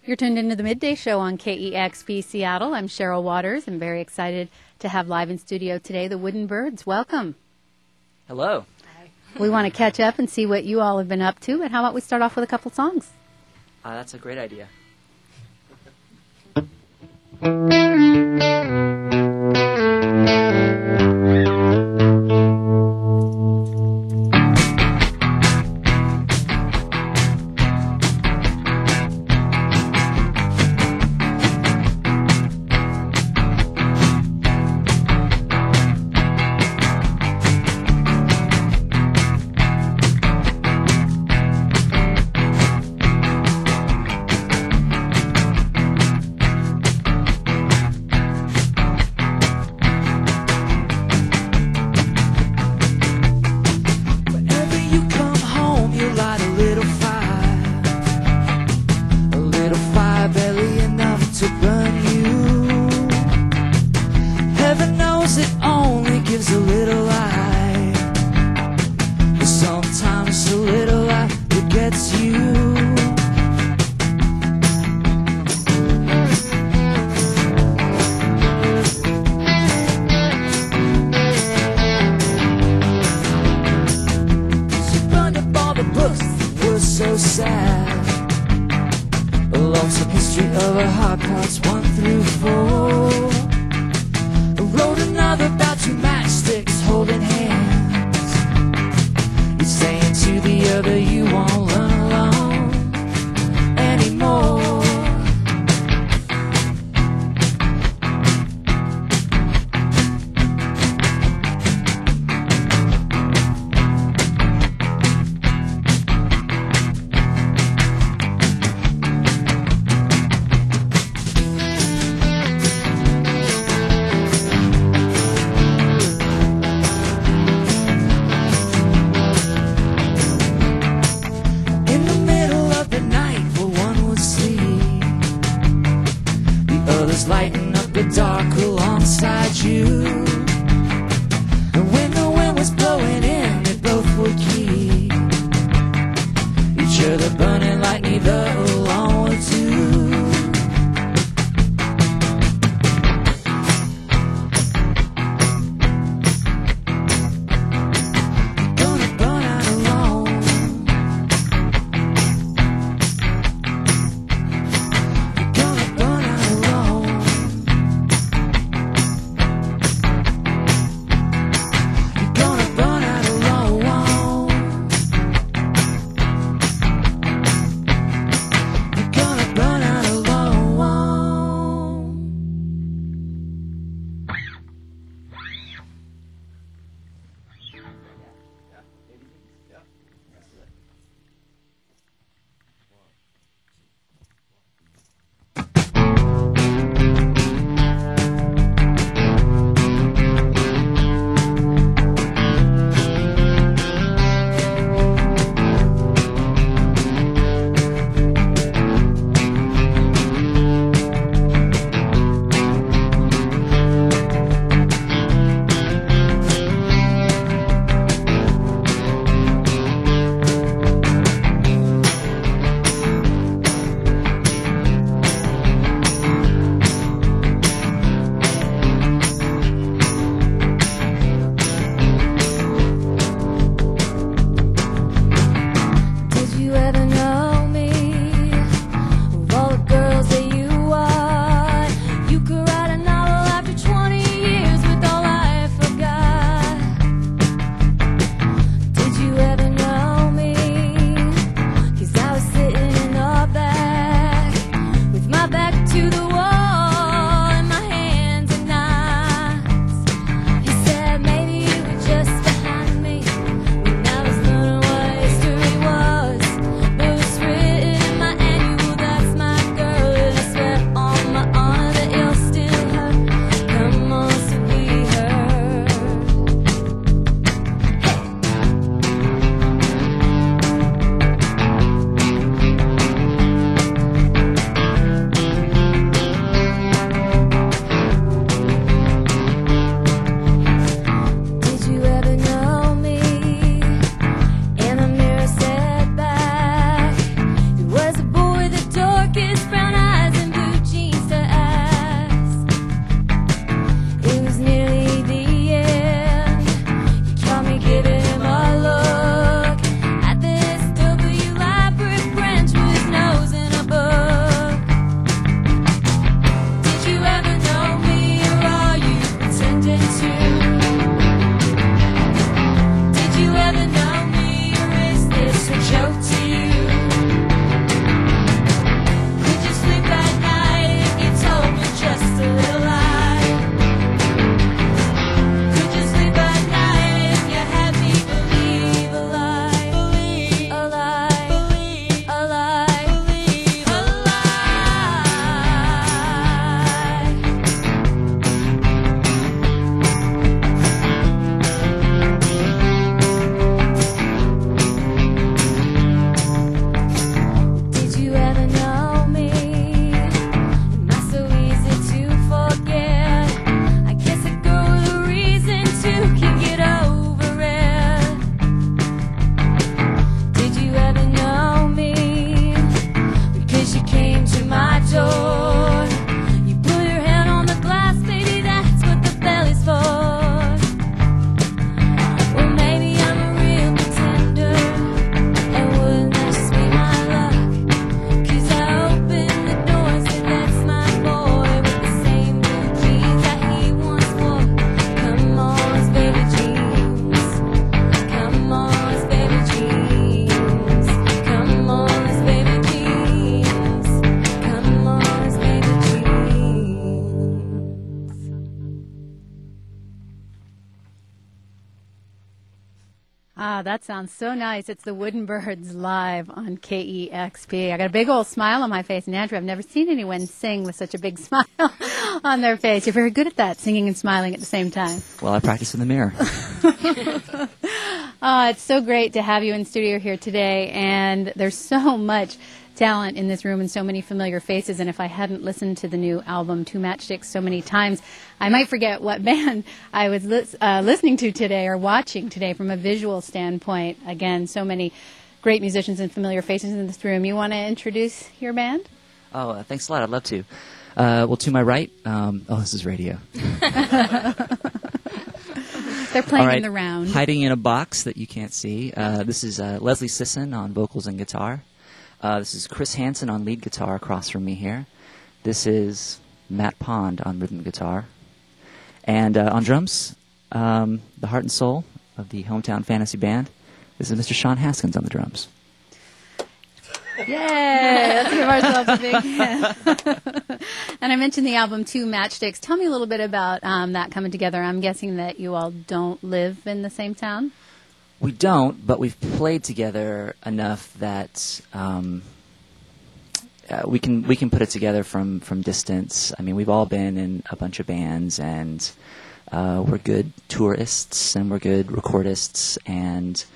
You're tuned into the Midday Show on KEXP Seattle. I'm Cheryl Waters. I'm very excited to have live in studio today the Wooden Birds. Welcome. Hello. Hi. We want to catch up and see what you all have been up to, but how about we start off with a couple songs? That's a great idea. Ah, that sounds so nice. It's the Wooden Birds live on KEXP. I got a big old smile on my face. And Andrew, I've never seen anyone sing with such a big smile on their face. You're very good at that, singing and smiling at the same time. Well, I practice in the mirror. It's so great to have you in studio here today. And there's so much talent in this room and so many familiar faces, and if I hadn't listened to the new album Two Matchsticks so many times, I might forget what band I was listening to today or watching today from a visual standpoint. Again, so many great musicians and familiar faces in this room. You want to introduce your band? Oh, thanks a lot. I'd love to. Well, to my right, this is radio. They're playing All right. in the round. Hiding in a box that you can't see. This is Leslie Sisson on vocals and guitar. This is Chris Hansen on lead guitar across from me here. This is Matt Pond on rhythm guitar. And on drums, the heart and soul of the Hometown Fantasy Band. This is Mr. Sean Haskins on the drums. Yay! Let's give ourselves a big hand. And I mentioned the album Two Matchsticks. Tell me a little bit about that coming together. I'm guessing that you all don't live in the same town? We don't, but we've played together enough that we can put it together from distance. I mean, we've all been in a bunch of bands, and we're good tourists and we're good recordists, and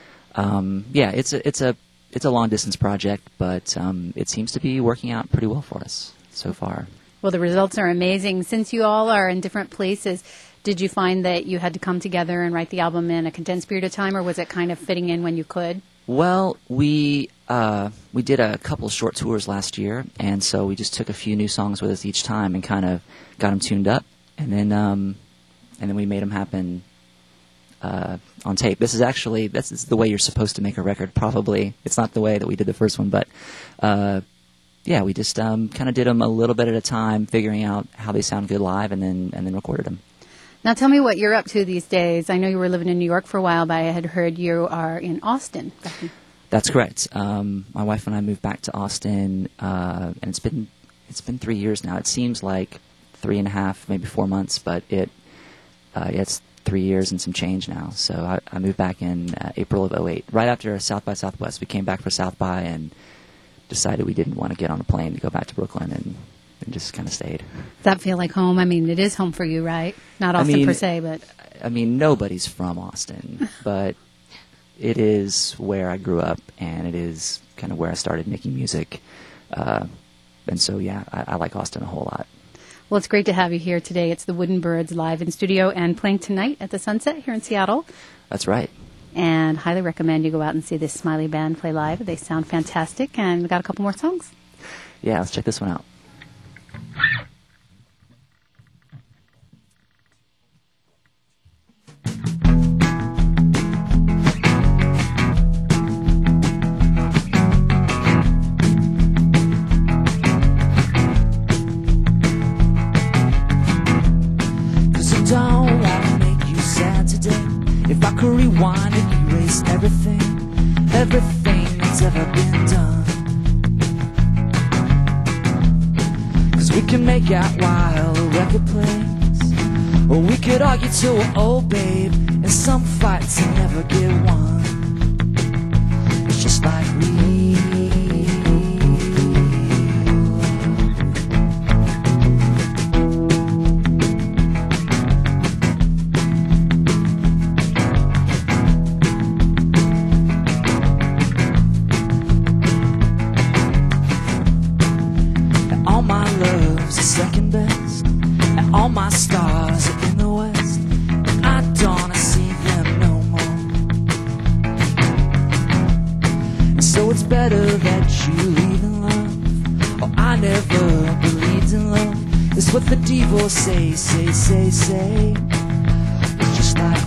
it's a long distance project, but it seems to be working out pretty well for us so far. Well, the results are amazing. Since you all are in different places, did you find that you had to come together and write the album in a condensed period of time, or was it kind of fitting in when you could? Well, we did a couple short tours last year, and so we just took a few new songs with us each time and kind of got them tuned up, and then we made them happen on tape. This is the way you're supposed to make a record. Probably it's not the way that we did the first one, but we just kind of did them a little bit at a time, figuring out how they sound good live, and then recorded them. Now tell me what you're up to these days. I know you were living in New York for a while, but I had heard you are in Austin. That's correct. My wife and I moved back to Austin, and it's been 3 years now. It seems like 3.5, maybe 4 months, but it's 3 years and some change now. So I moved back in April of 2008, right after South by Southwest. We came back for South by and decided we didn't want to get on a plane to go back to Brooklyn, and just kind of stayed. Does that feel like home? I mean, it is home for you, right? Not Austin per se, but... I mean, nobody's from Austin, but it is where I grew up, and it is kind of where I started making music. And so, I like Austin a whole lot. Well, it's great to have you here today. It's the Wooden Birds live in studio and playing tonight at the Sunset here in Seattle. That's right. And highly recommend you go out and see this Smiley band play live. They sound fantastic, and we've got a couple more songs. Yeah, let's check this one out. If I could rewind and erase everything that's ever been done, 'cause we can make out while the record plays, or we could argue till we're old, babe, in some fights and never get won. It's just like second best, and all my stars are in the west, and I don't wanna see them no more. And so it's better that you leave in love, or I never believed in love. It's what the divorce say. It's just like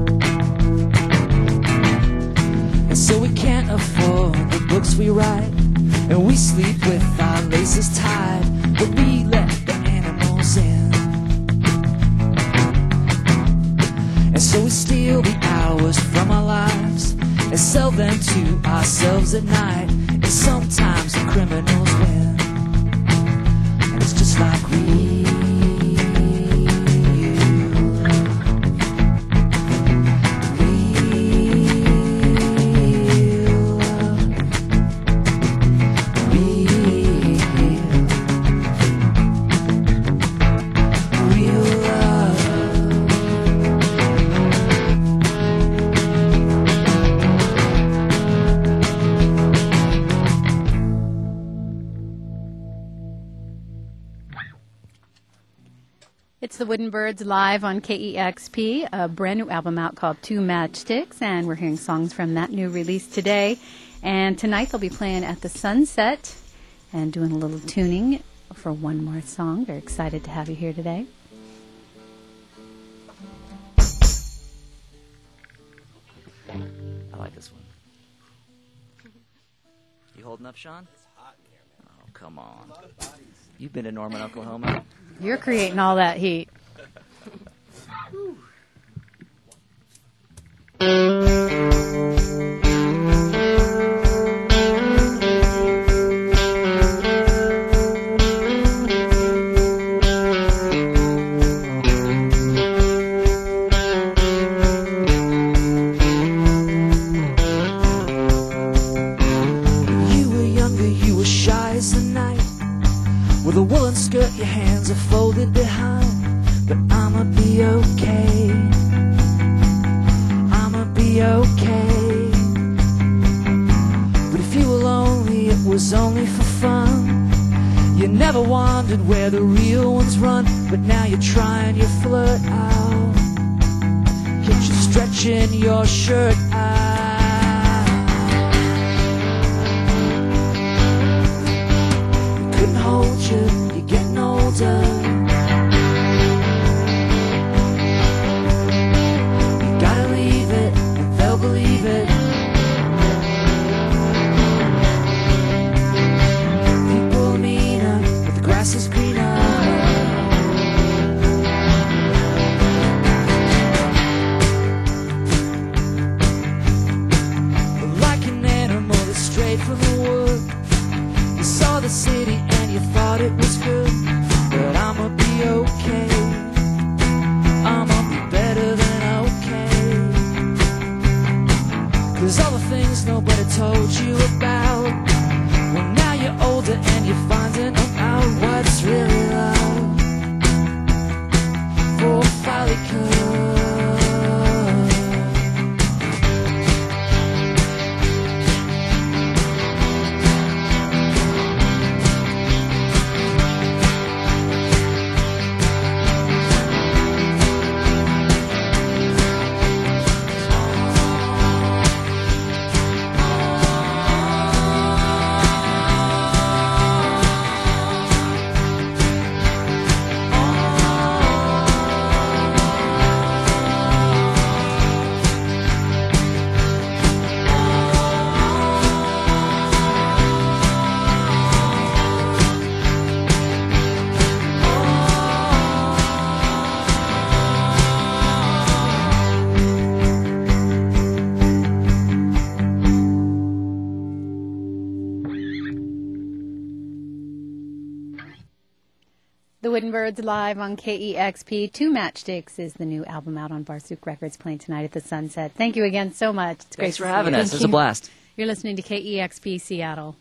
so we can't afford the books we write, we sleep with our laces tied, but we let the animals in. And so we steal the hours from our lives and sell them to ourselves at night. And sometimes the criminals win. And it's just like real. It's the Wooden Birds live on KEXP, a brand new album out called Two Matchsticks, and we're hearing songs from that new release today. And tonight they'll be playing at the Sunset and doing a little tuning for one more song. Very excited to have you here today. I like this one. You holding up, Sean? It's hot in here, man. Oh, come on. You've been to Norman, Oklahoma? You're creating all that heat. With a woolen skirt, your hands are folded behind. But I'ma be okay. I'ma be okay. But if you were lonely, it was only for fun. You never wondered where the real ones run. But now you're trying your flirt out. Yet you're stretching your shirt out. Hold you, you're getting older. You gotta leave it, and they'll believe it. People are meaner, but the grass is greener. Like an animal that's strayed from the wood, you saw the city and you thought it was good, but I'ma be okay. I'ma be better than okay. 'Cause all the things nobody told you about, well now you're older and you're finding out what's really love. For Folly The Wooden Birds live on KEXP. Two Matchsticks is the new album out on Barsook Records, playing tonight at the Sunset. Thank you again so much. It's great Thanks for having us. Thank It was a you. blast. You're listening to KEXP Seattle.